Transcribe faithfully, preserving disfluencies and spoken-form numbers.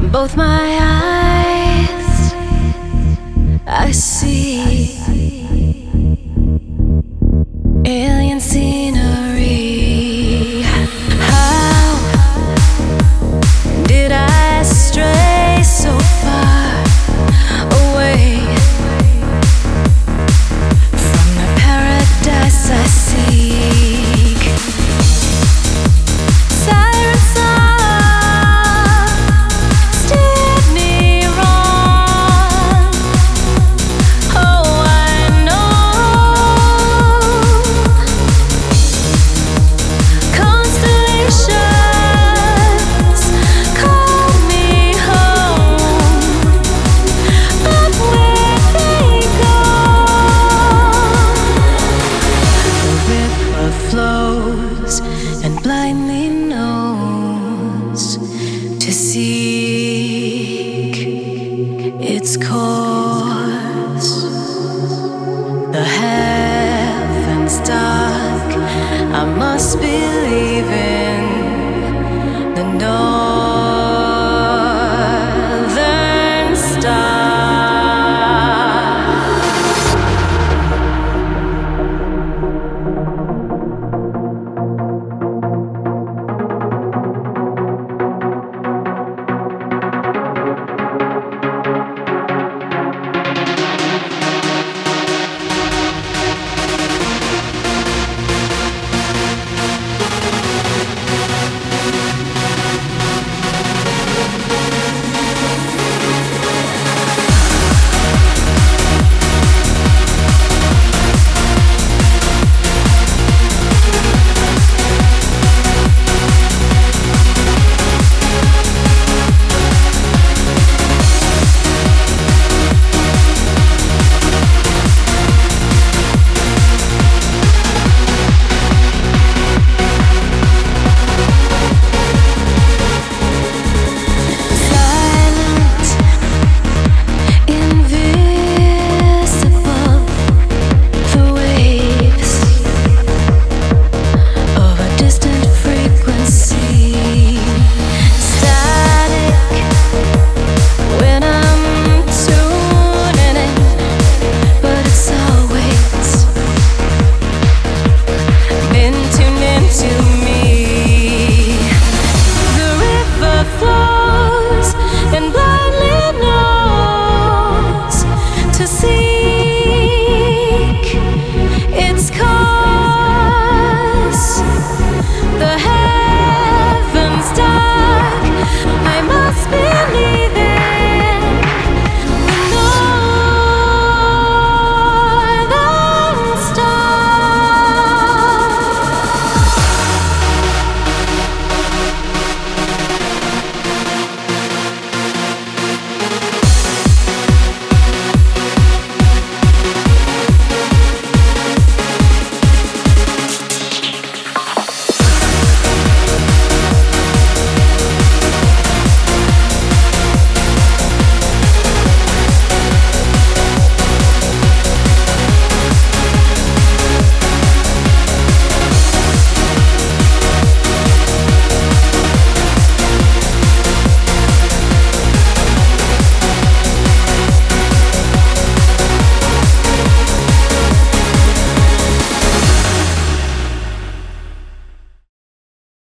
both my eyes, I see alien scenery. How did I stray so far away from the paradise I seek? Siren song steered me wrong. Oh, I know. Constellations call me home, but where they go? The river flows and blindly knows to seek its course.